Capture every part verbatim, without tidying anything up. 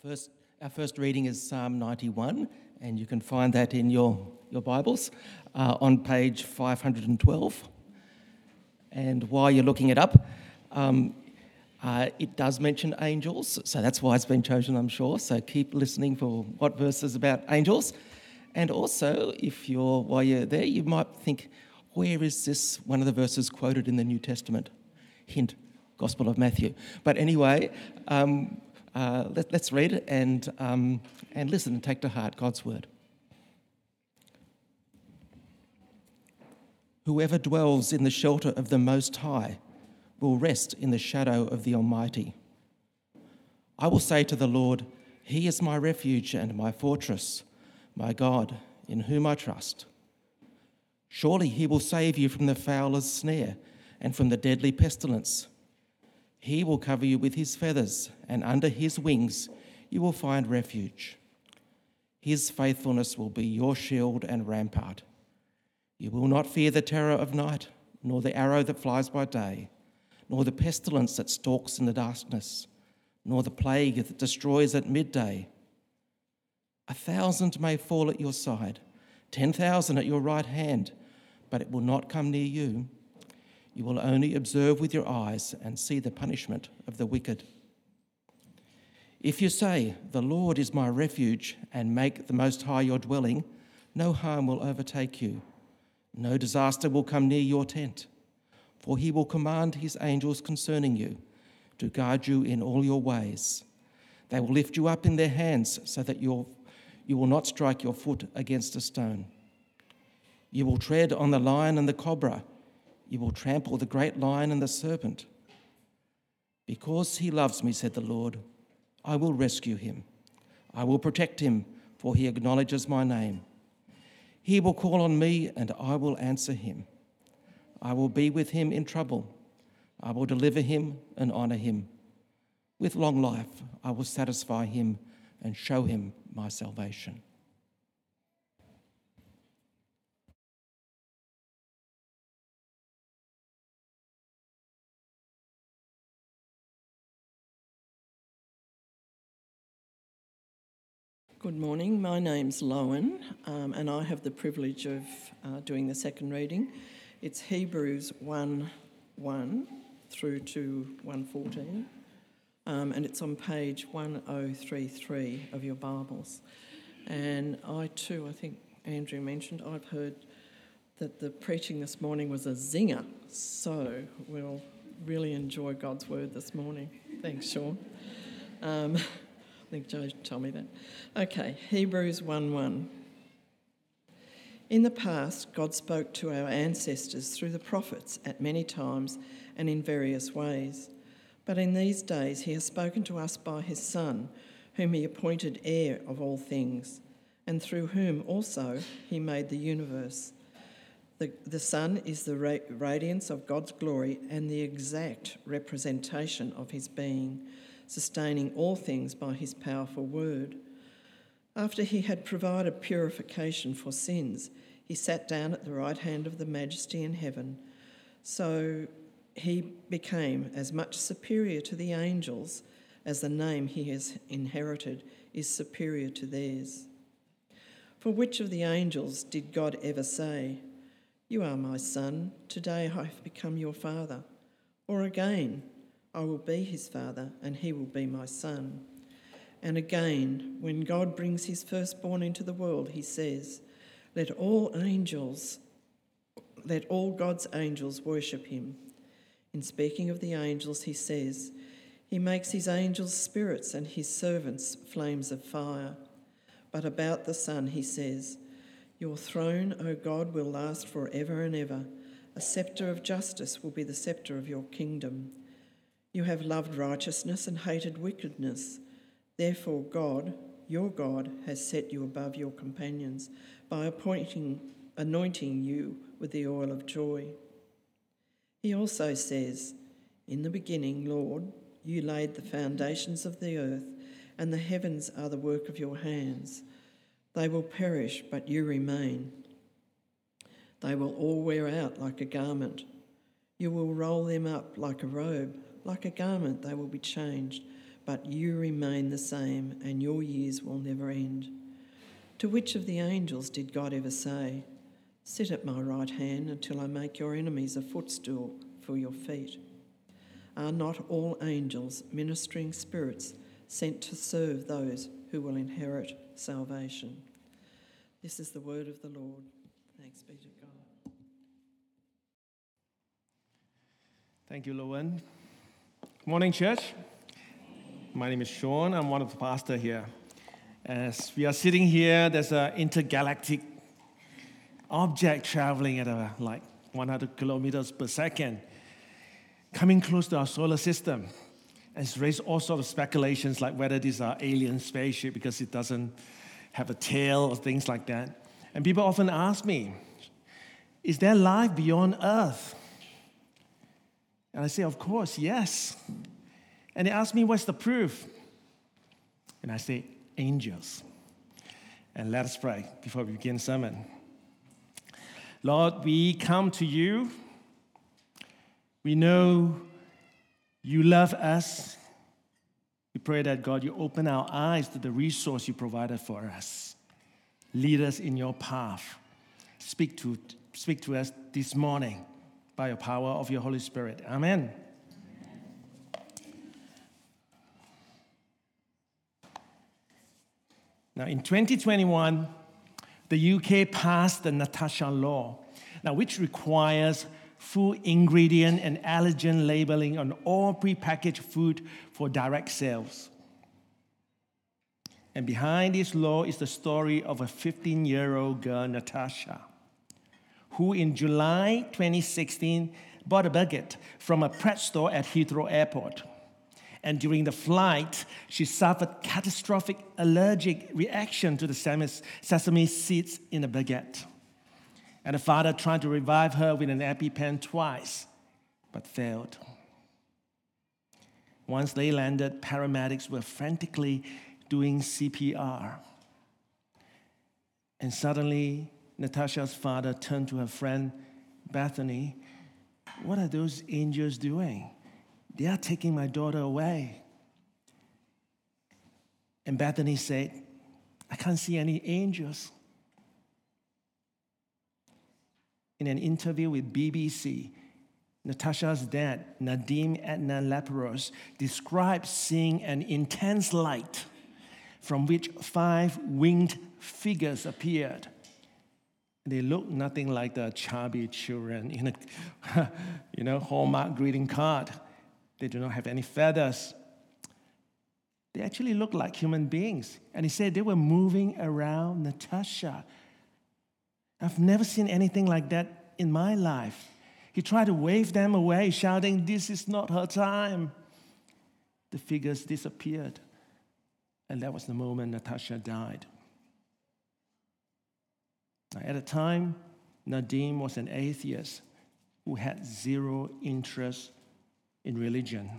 First, our first reading is Psalm ninety-one, and you can find that in your, your Bibles uh, on page five hundred twelve. And while you're looking it up, um, uh, it does mention angels, so that's why it's been chosen, I'm sure. So keep listening for what verse is about angels. And also, if you're while you're there, you might think, where is this one of the verses quoted in the New Testament? Hint, Gospel of Matthew. But anyway, um, uh, let, let's read it and, um, and listen and take to heart God's word. Whoever dwells in the shelter of the Most High will rest in the shadow of the Almighty. I will say to the Lord, He is my refuge and my fortress, my God, in whom I trust. Surely He will save you from the fowler's snare and from the deadly pestilence. He will cover you with His feathers, and under His wings you will find refuge. His faithfulness will be your shield and rampart. You will not fear the terror of night, nor the arrow that flies by day, nor the pestilence that stalks in the darkness, nor the plague that destroys at midday. A thousand may fall at your side, ten thousand at your right hand, but it will not come near you. You will only observe with your eyes and see the punishment of the wicked. If you say, the Lord is my refuge, and make the Most High your dwelling, no harm will overtake you. No disaster will come near your tent, for He will command His angels concerning you to guard you in all your ways. They will lift you up in their hands so that you'll, you will not strike your foot against a stone. You will tread on the lion and the cobra. You will trample the great lion and the serpent. Because He loves me, said the Lord, I will rescue Him. I will protect Him, for He acknowledges my name. He will call on me, and I will answer him. I will be with him in trouble. I will deliver him and honour him. With long life, I will satisfy him and show him my salvation. Good morning, my name's Lowen, um, and I have the privilege of uh, doing the second reading. It's Hebrews one one through to one fourteen, um, and it's on page one oh three three of your Bibles. And I too, I think Andrew mentioned, I've heard that the preaching this morning was a zinger, so we'll really enjoy God's word this morning. Thanks, Sean. Um, I think Joe told me that. Okay, Hebrews one one. In the past, God spoke to our ancestors through the prophets at many times and in various ways. But in these days he has spoken to us by his Son, whom he appointed heir of all things, and through whom also he made the universe. The, the Son is the ra- radiance of God's glory and the exact representation of his being, sustaining all things by his powerful word. After he had provided purification for sins, he sat down at the right hand of the Majesty in heaven. So he became as much superior to the angels as the name he has inherited is superior to theirs. For which of the angels did God ever say, "You are my son, today I have become your father"? Or again, I will be his father, and he will be my son. And again, when God brings his firstborn into the world, he says, let all angels, let all God's angels worship him. In speaking of the angels, he says, he makes his angels spirits and his servants flames of fire. But about the Son, he says, your throne, O God, will last forever and ever. A sceptre of justice will be the sceptre of your kingdom. You have loved righteousness and hated wickedness. Therefore God, your God, has set you above your companions by appointing, anointing you with the oil of joy. He also says, in the beginning, Lord, you laid the foundations of the earth, and the heavens are the work of your hands. They will perish, but you remain. They will all wear out like a garment. You will roll them up like a robe. Like a garment they will be changed, but you remain the same, and your years will never end. To which of the angels did God ever say, 'Sit at my right hand until I make your enemies a footstool for your feet'? Are not all angels ministering spirits sent to serve those who will inherit salvation?" This is the word of the Lord. Thanks be to God. Thank you, Lowen. Morning, church. My name is Sean. I'm one of the pastors here. As we are sitting here, there's an intergalactic object traveling at a, like one hundred kilometers per second, coming close to our solar system. And it's raised all sorts of speculations like whether these are alien spaceship because it doesn't have a tail or things like that. And people often ask me, is there life beyond Earth? And I say, of course, yes. And they ask me, what's the proof? And I say, angels. And let us pray before we begin the sermon. Lord, we come to you. We know you love us. We pray that, God, you open our eyes to the resource you provided for us. Lead us in your path. Speak to, speak to us this morning by the power of your Holy Spirit. Amen. Now, in twenty twenty-one, the U K passed the Natasha law, now which requires full ingredient and allergen labeling on all prepackaged food for direct sales. And behind this law is the story of a fifteen-year-old girl, Natasha, who in July twenty sixteen bought a baguette from a Pret store at Heathrow Airport. And during the flight, she suffered catastrophic allergic reaction to the sesame seeds in the baguette. And the father tried to revive her with an EpiPen twice, but failed. Once they landed, paramedics were frantically doing C P R. And suddenly, Natasha's father turned to her friend, Bethany. "What are those angels doing? They are taking my daughter away." And Bethany said, "I can't see any angels." In an interview with B B C, Natasha's dad, Nadim Adnan Lapros, described seeing an intense light from which five winged figures appeared. They looked nothing like the chubby children in a you know, Hallmark greeting card. They do not have any feathers. They actually looked like human beings. And he said they were moving around Natasha. I've never seen anything like that in my life. He tried to wave them away, shouting, "This is not her time." The figures disappeared. And that was the moment Natasha died. Now, at the time, Nadim was an atheist who had zero interest in religion.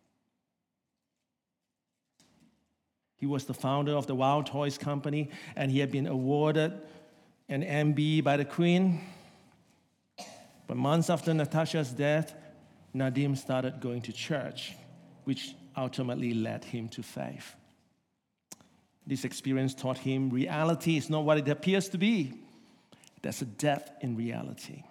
He was the founder of the Wild Toys Company, and he had been awarded an M B by the Queen. But months after Natasha's death, Nadim started going to church, which ultimately led him to faith. This experience taught him reality is not what it appears to be. There's a depth in reality.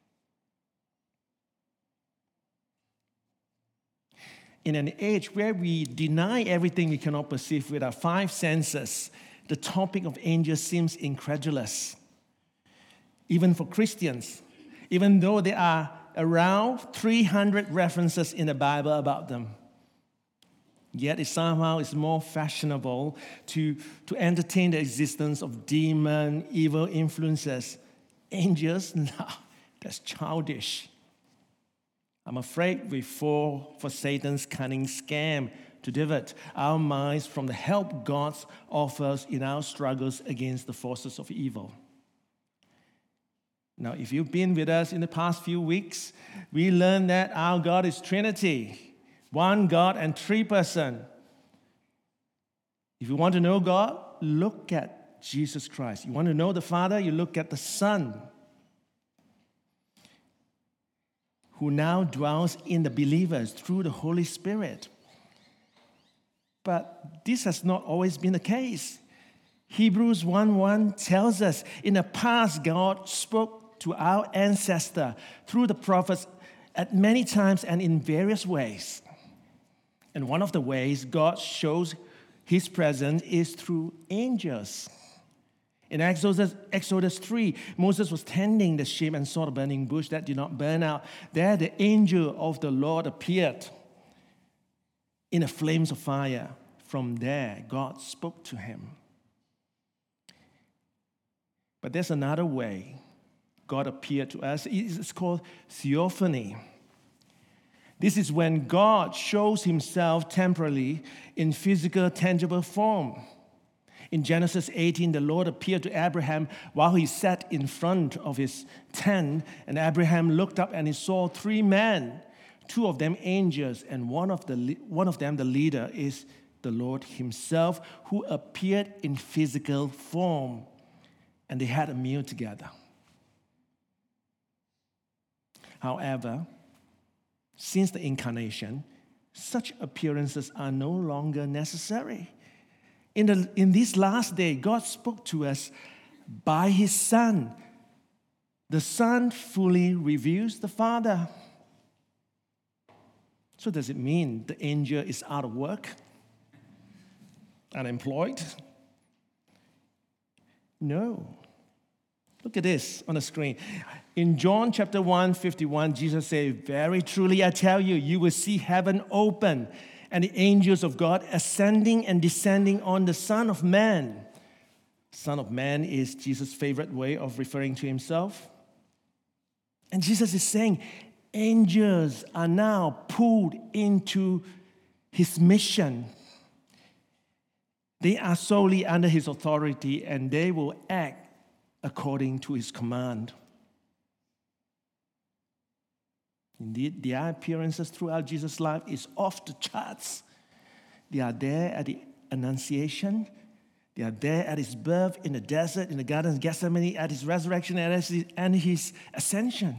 In an age where we deny everything we cannot perceive with our five senses, the topic of angels seems incredulous. Even for Christians, even though there are around three hundred references in the Bible about them. Yet it somehow is more fashionable to, to entertain the existence of demon, evil influences. Angels? No, that's childish. I'm afraid we fall for Satan's cunning scam to divert our minds from the help God offers in our struggles against the forces of evil. Now, if you've been with us in the past few weeks, we learned that our God is Trinity, one God and three persons. If you want to know God, look at Jesus Christ. You want to know the Father, you look at the Son, who now dwells in the believers through the Holy Spirit. But this has not always been the case. Hebrews one one tells us, in the past, God spoke to our ancestor through the prophets at many times and in various ways. And one of the ways God shows his presence is through angels. In Exodus, Exodus three, Moses was tending the sheep and saw the burning bush that did not burn out. There the angel of the Lord appeared in the flames of fire. From there, God spoke to him. But there's another way God appeared to us. It's called theophany. This is when God shows himself temporarily in physical, tangible form. In Genesis eighteen, the Lord appeared to Abraham while he sat in front of his tent, and Abraham looked up and he saw three men, two of them angels, and one of, the, one of them, the leader, is the Lord himself, who appeared in physical form, and they had a meal together. However, since the incarnation, such appearances are no longer necessary. In, the, in this last day, God spoke to us by his Son. The Son fully reveals the Father. So does it mean the angel is out of work? Unemployed? No. Look at this on the screen. In John chapter one, fifty-one, Jesus said, "Very truly I tell you, you will see heaven open and the angels of God ascending and descending on the Son of Man." Son of Man is Jesus' favorite way of referring to himself. And Jesus is saying, angels are now pulled into his mission. They are solely under his authority, and they will act according to his command. Indeed, their appearances throughout Jesus' life is off the charts. They are there at the Annunciation. They are there at his birth in the desert, in the Garden of Gethsemane, at his resurrection, and his ascension.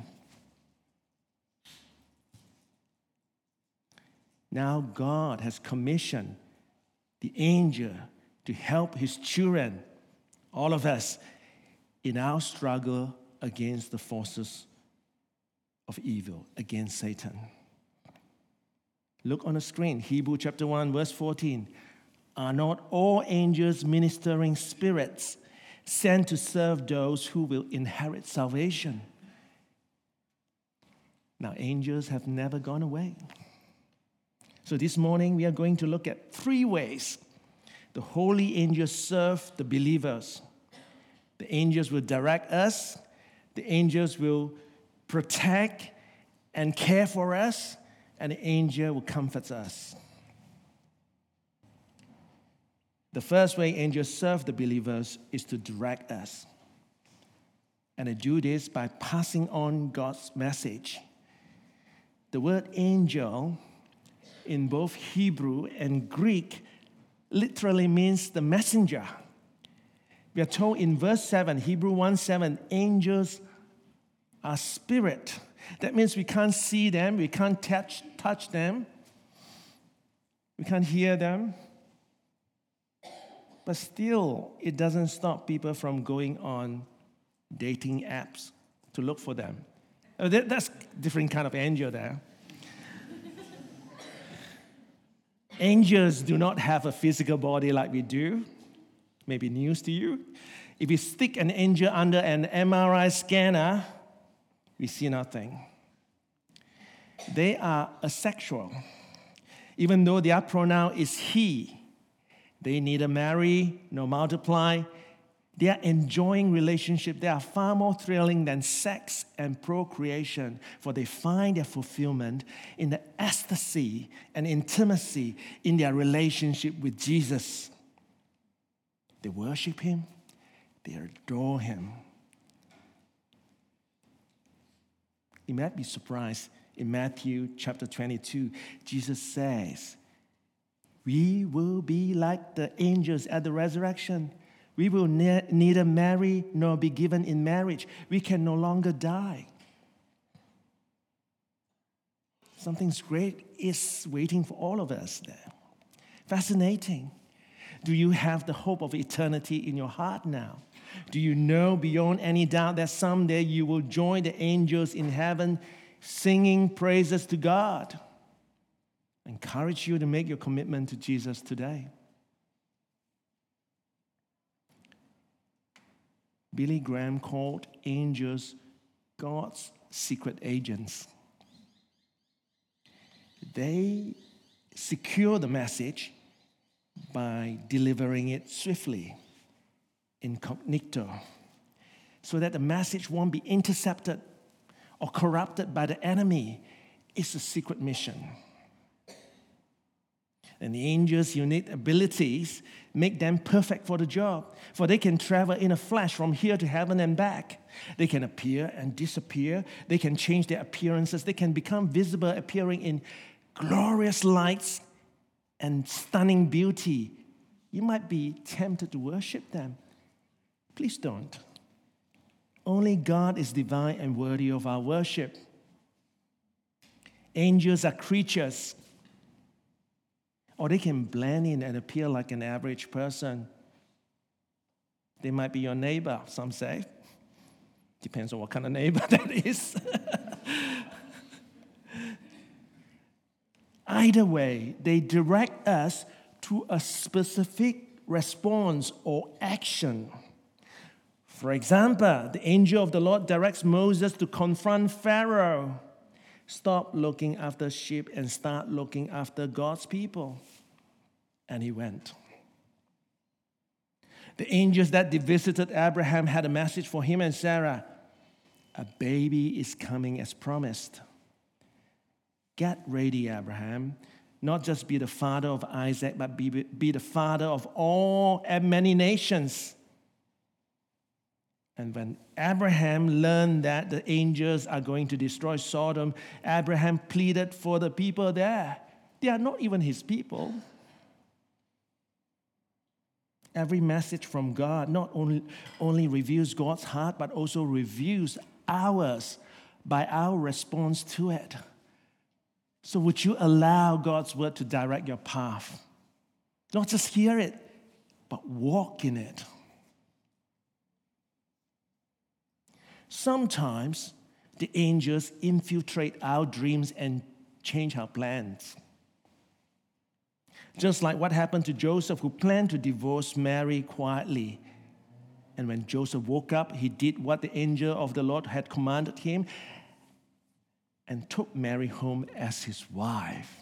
Now God has commissioned the angel to help his children, all of us, in our struggle against the forces of evil, against Satan. Look on the screen, Hebrews chapter one, verse fourteen. Are not all angels ministering spirits sent to serve those who will inherit salvation? Now, angels have never gone away. So this morning, we are going to look at three ways the holy angels serve the believers. The angels will direct us. The angels will protect and care for us. And the angel will comfort us. The first way angels serve the believers is to direct us. And they do this by passing on God's message. The word angel in both Hebrew and Greek literally means the messenger. We are told in verse seven, Hebrew one seven, angels are spirit. That means we can't see them, we can't touch, touch them, we can't hear them. But still, it doesn't stop people from going on dating apps to look for them. Oh, that, that's a different kind of angel there. Angels do not have a physical body like we do. Maybe news to you. If you stick an angel under an M R I scanner, we see nothing. They are asexual. Even though their pronoun is he, they neither marry nor multiply. They are enjoying relationships. They are far more thrilling than sex and procreation, for they find their fulfillment in the ecstasy and intimacy in their relationship with Jesus. They worship him. They adore him. You might be surprised. In Matthew chapter twenty-two, Jesus says, we will be like the angels at the resurrection. We will ne- neither marry nor be given in marriage. We can no longer die. Something great is waiting for all of us there. Fascinating. Do you have the hope of eternity in your heart now? Do you know beyond any doubt that someday you will join the angels in heaven singing praises to God? I encourage you to make your commitment to Jesus today. Billy Graham called angels God's secret agents. They secure the message by delivering it swiftly, incognito, so that the message won't be intercepted or corrupted by the enemy. It's a secret mission. And the angels' unique abilities make them perfect for the job, for they can travel in a flash from here to heaven and back. They can appear and disappear. They can change their appearances. They can become visible, appearing in glorious lights and stunning beauty. You might be tempted to worship them. Please don't. Only God is divine and worthy of our worship. Angels are creatures, or they can blend in and appear like an average person. They might be your neighbor, some say. Depends on what kind of neighbor that is. Either way, they direct us to a specific response or action. For example, the angel of the Lord directs Moses to confront Pharaoh. Stop looking after sheep and start looking after God's people. And he went. The angels that visited Abraham had a message for him and Sarah. A baby is coming as promised. Get ready, Abraham. Not just be the father of Isaac, but be, be the father of all and many nations. And when Abraham learned that the angels are going to destroy Sodom, Abraham pleaded for the people there. They are not even his people. Every message from God not only, only reveals God's heart, but also reveals ours by our response to it. So would you allow God's word to direct your path? Not just hear it, but walk in it. Sometimes the angels infiltrate our dreams and change our plans. Just like what happened to Joseph, who planned to divorce Mary quietly. And when Joseph woke up, he did what the angel of the Lord had commanded him and took Mary home as his wife.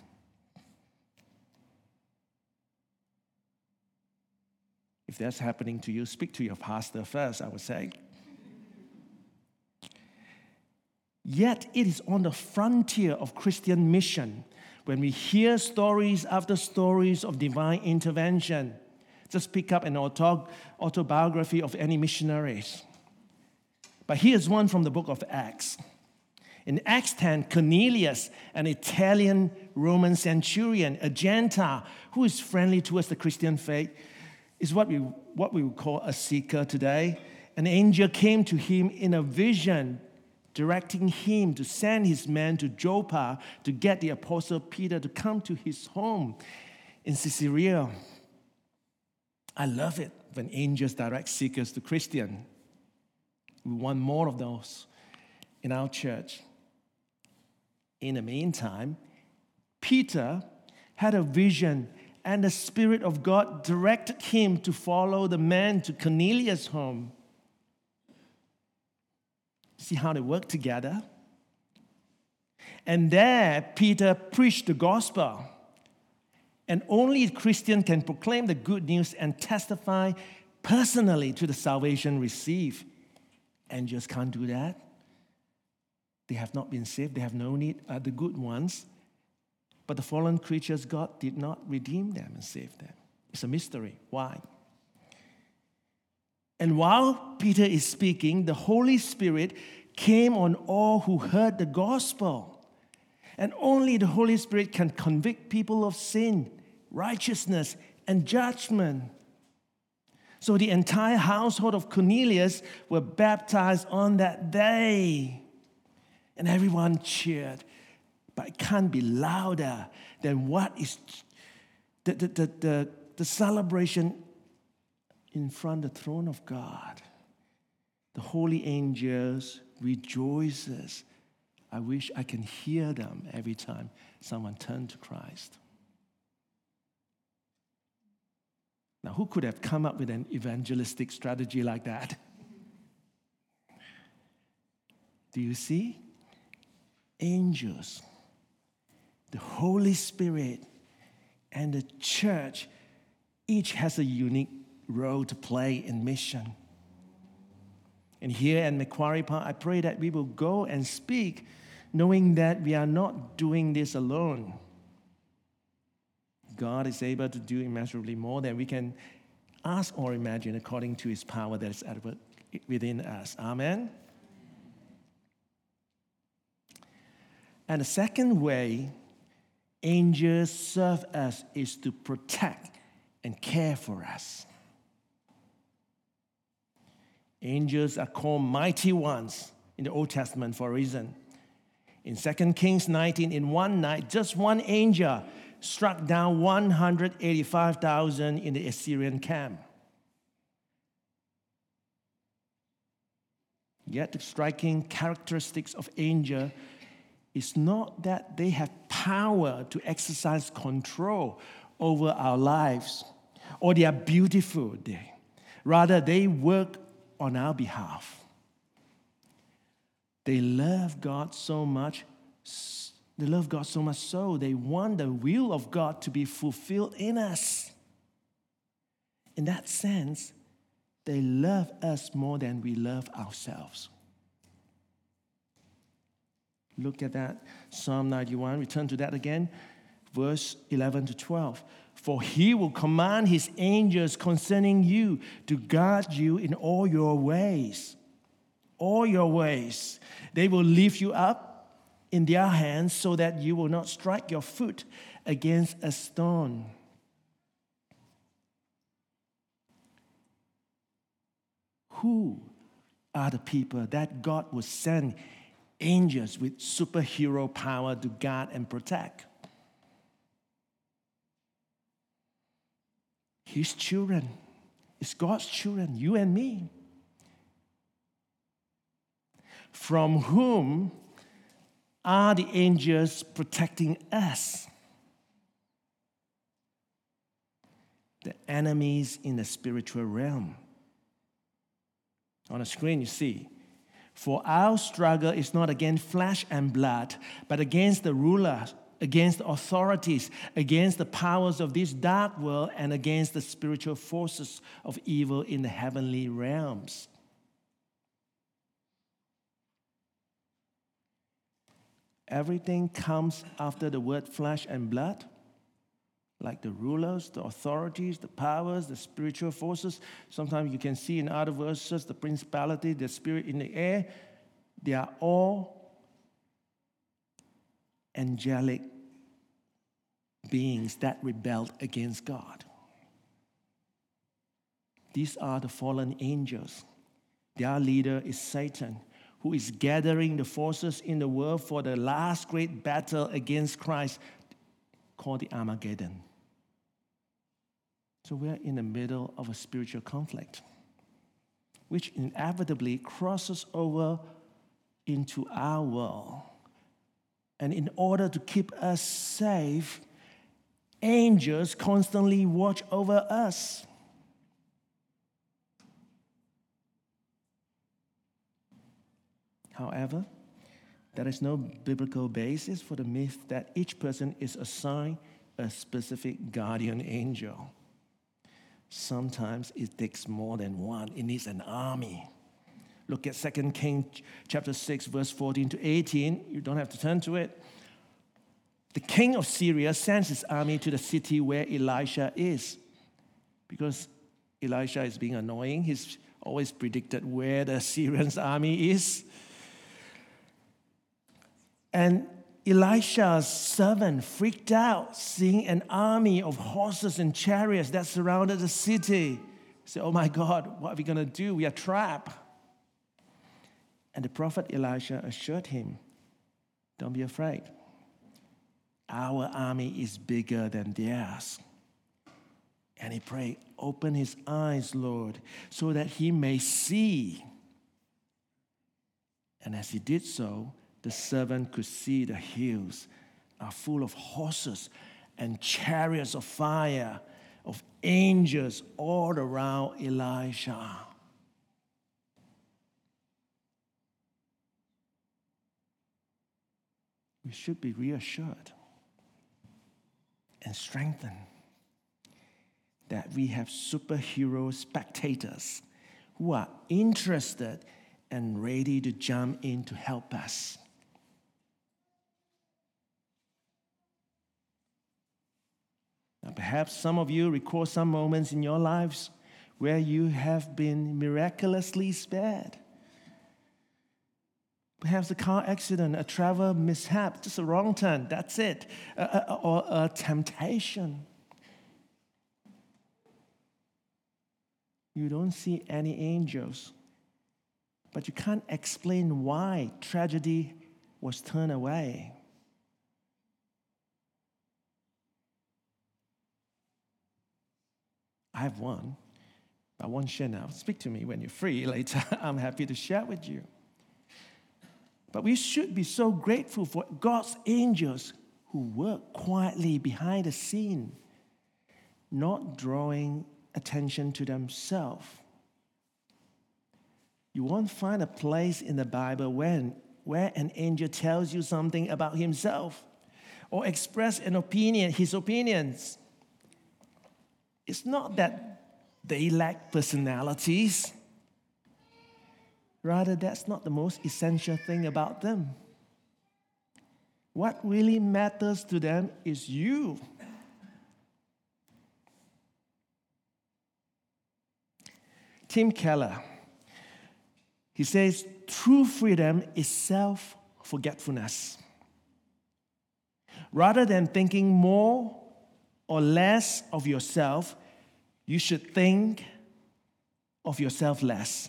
If that's happening to you, speak to your pastor first, I would say. Yet it is on the frontier of Christian mission when we hear stories after stories of divine intervention. Just pick up an auto- autobiography of any missionaries. But here's one from the book of Acts. In Acts ten, Cornelius, an Italian Roman centurion, a Gentile who is friendly towards the Christian faith, is what we, what we would call a seeker today. An angel came to him in a vision, directing him to send his men to Joppa to get the apostle Peter to come to his home in Caesarea. I love it when angels direct seekers to Christian. We want more of those in our church. In the meantime, Peter had a vision, and the Spirit of God directed him to follow the man to Cornelius' home. See how they work together? And there, Peter preached the gospel. And only a Christian can proclaim the good news and testify personally to the salvation received. Angels can't do that. They have not been saved. They have no need, uh, the good ones. But the fallen creatures, God did not redeem them and save them. It's a mystery. Why? And while Peter is speaking, the Holy Spirit came on all who heard the gospel. And only the Holy Spirit can convict people of sin, righteousness, and judgment. So the entire household of Cornelius were baptized on that day. And everyone cheered. But it can't be louder than what is the, the, the, the, the celebration in front of the throne of God. The holy angels rejoices. I wish I can hear them every time someone turns to Christ. Now, who could have come up with an evangelistic strategy like that? Do you see? Angels, the Holy Spirit, and the church each has a unique role to play in mission. And here at Macquarie Park, I pray that we will go and speak knowing that we are not doing this alone. God is able to do immeasurably more than we can ask or imagine according to his power that is at work within us. Amen? And the second way angels serve us is to protect and care for us. Angels are called mighty ones in the Old Testament for a reason. In Second Kings nineteen, in one night, just one angel struck down one hundred eighty-five thousand in the Assyrian camp. Yet the striking characteristics of angels is not that they have power to exercise control over our lives or they are beautiful. Rather, they work on our behalf. They love God so much, they love God so much so they want the will of God to be fulfilled in us. In that sense, they love us more than we love ourselves. Look at that, Psalm ninety-one, return to that again, verse eleven to twelve. For he will command his angels concerning you to guard you in all your ways. All your ways. They will lift you up in their hands so that you will not strike your foot against a stone. Who are the people that God will send angels with superhero power to guard and protect? His children. It's God's children, you and me. From whom are the angels protecting us? The enemies in the spiritual realm. On the screen you see, for our struggle is not against flesh and blood, but against the rulers, against the authorities, against the powers of this dark world, and against the spiritual forces of evil in the heavenly realms. Everything comes after the word flesh and blood, like the rulers, the authorities, the powers, the spiritual forces. Sometimes you can see in other verses the principality, the spirit in the air. They are all angelic beings that rebelled against God. These are the fallen angels. Their leader is Satan, who is gathering the forces in the world for the last great battle against Christ, called the Armageddon. So we're in the middle of a spiritual conflict, which inevitably crosses over into our world. And in order to keep us safe, angels constantly watch over us. However, there is no biblical basis for the myth that each person is assigned a specific guardian angel. Sometimes it takes more than one. It needs an army. Look at Second Kings chapter six, verse fourteen to eighteen. You don't have to turn to it. The king of Syria sends his army to the city where Elisha is. Because Elisha is being annoying, he's always predicted where the Syrians' army is. And Elisha's servant freaked out, seeing an army of horses and chariots that surrounded the city. He said, oh my God, what are we going to do? We are trapped. And the prophet Elisha assured him, don't be afraid. Our army is bigger than theirs. he prayed, open his eyes, Lord, so that he may see. And as he did so, the servant could see the hills are full of horses and chariots of fire, of angels all around Elisha. We should be reassured and strengthened that we have superhero spectators who are interested and ready to jump in to help us. Now, perhaps some of you recall some moments in your lives where you have been miraculously spared. Perhaps a car accident, a travel mishap, just a wrong turn, that's it, uh, uh, or a temptation. You don't see any angels, but you can't explain why tragedy was turned away. I have one. I won't share now. Speak to me when you're free later. I'm happy to share with you. But we should be so grateful for God's angels who work quietly behind the scene, not drawing attention to themselves. You won't find a place in the Bible when, where an angel tells you something about himself or express an opinion, his opinions. It's not that they lack personalities. Rather, that's not the most essential thing about them. What really matters to them is you. Tim Keller, he says, true freedom is self-forgetfulness. Rather than thinking more or less of yourself, you should think of yourself less.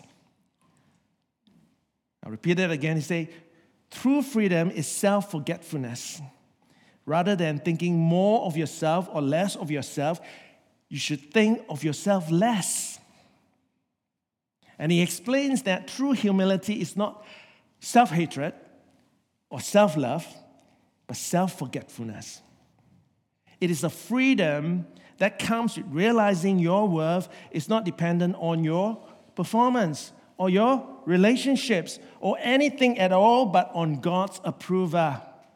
I'll repeat it again. He says, true freedom is self-forgetfulness. Rather than thinking more of yourself or less of yourself, you should think of yourself less. And he explains that true humility is not self-hatred or self-love, but self-forgetfulness. It is a freedom that comes with realizing your worth is not dependent on your performance or your relationships or anything at all, but on God's approval.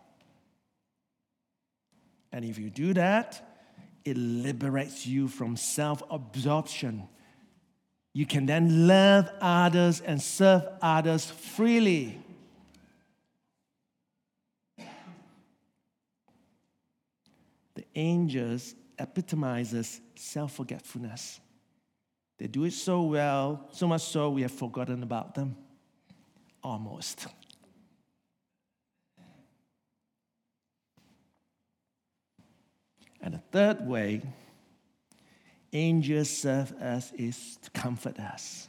And if you do that, it liberates you from self-absorption. You can then love others and serve others freely. The angels epitomizes self-forgetfulness. They do it so well, so much so we have forgotten about them. Almost. And the third way angels serve us is to comfort us.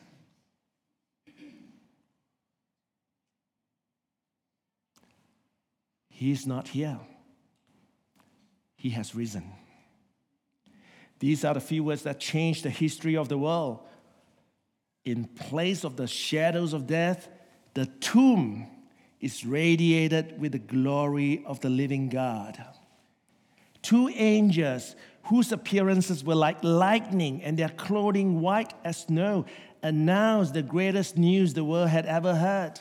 He is not here. He has risen. These are the few words that change the history of the world. In place of the shadows of death, the tomb is radiated with the glory of the living God. Two angels whose appearances were like lightning and their clothing white as snow announced the greatest news the world had ever heard.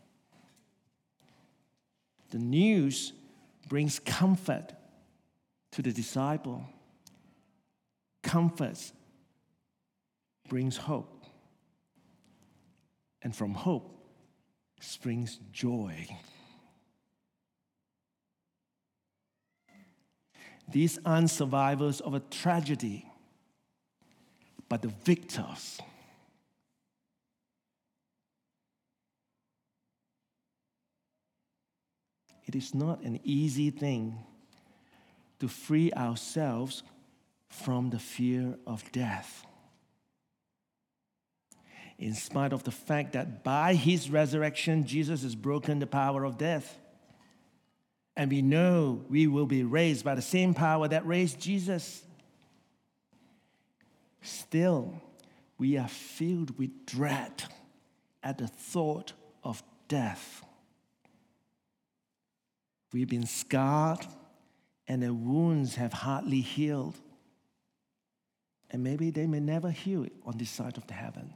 The news brings comfort to the disciple. Comfort brings hope. And from hope springs joy. These aren't survivors of a tragedy, but the victors. It is not an easy thing to free ourselves from the fear of death. In spite of the fact that by his resurrection, Jesus has broken the power of death. And we know we will be raised by the same power that raised Jesus. still we are filled with dread at the thought of death. We've been scarred, and the wounds have hardly healed. And maybe they may never heal on this side of the heaven.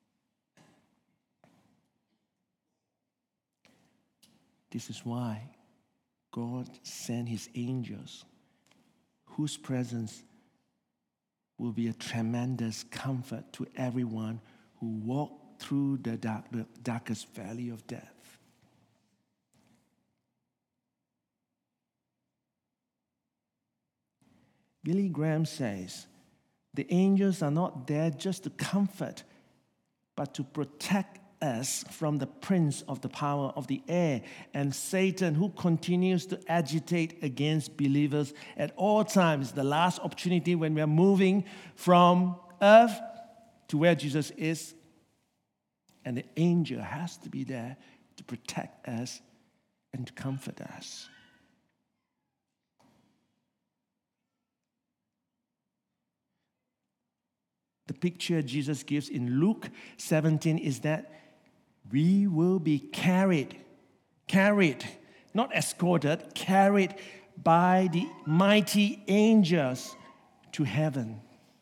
This is why God sent his angels, whose presence will be a tremendous comfort to everyone who walk through the, dark, the darkest valley of death. Billy Graham says, the angels are not there just to comfort, but to protect us from the prince of the power of the air and Satan, who continues to agitate against believers at all times. The last opportunity when we are moving from earth to where Jesus is, and the angel has to be there to protect us and to comfort us. The picture Jesus gives in Luke seventeen is that we will be carried, carried, not escorted, carried by the mighty angels to heaven.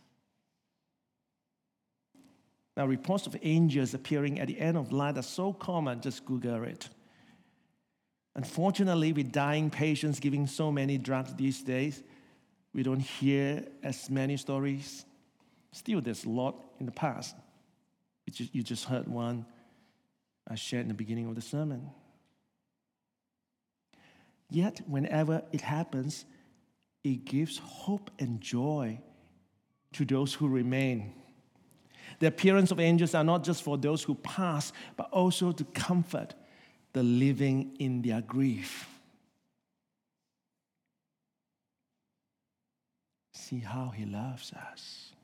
Now, reports of angels appearing at the end of life are so common, just Google it. Unfortunately, with dying patients giving so many drugs these days, we don't hear as many stories. Still, there's a lot in the past. You just heard one I shared in the beginning of the sermon. Yet, whenever it happens, it gives hope and joy to those who remain. The appearance of angels are not just for those who pass, but also to comfort the living in their grief. See how he loves us.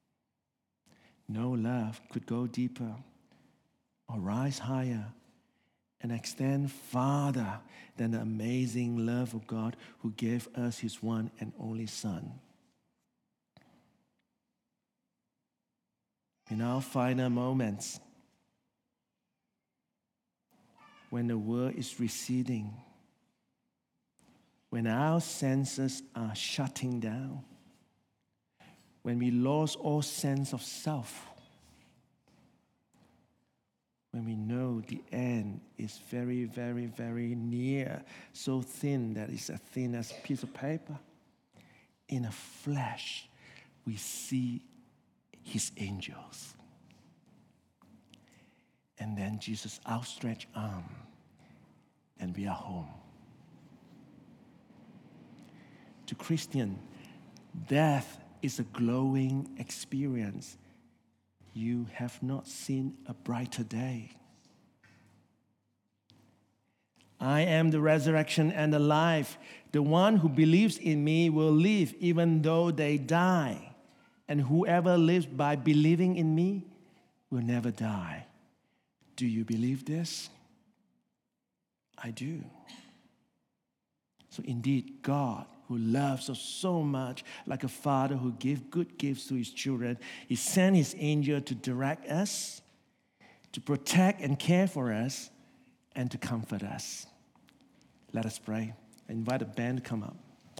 No love could go deeper or rise higher and extend farther than the amazing love of God who gave us his one and only Son. In our final moments, when the world is receding, when our senses are shutting down, when we lost all sense of self, when we know the end is very, very, very near, so thin that it's as thin as a piece of paper, in a flash, we see his angels. And then Jesus' outstretched arm, and we are home. To Christian, death is a glowing experience. You have not seen a brighter day. I am the resurrection and the life. The one who believes in me will live even though they die. And whoever lives by believing in me will never die. Do you believe this? I do. So indeed, God, who loves us so much, like a father who gives good gifts to his children, he sent his angel to direct us, to protect and care for us, and to comfort us. Let us pray. I invite the band to come up.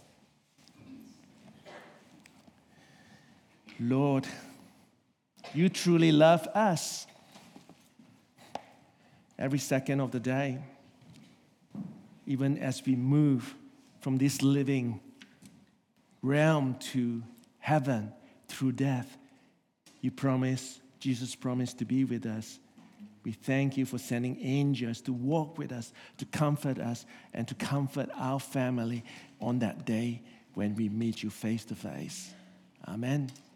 Lord, you truly love us every second of the day, even as we move from this living realm to heaven through death. You promise, Jesus promised to be with us. We thank you for sending angels to walk with us, to comfort us, and to comfort our family on that day when we meet you face to face. Amen.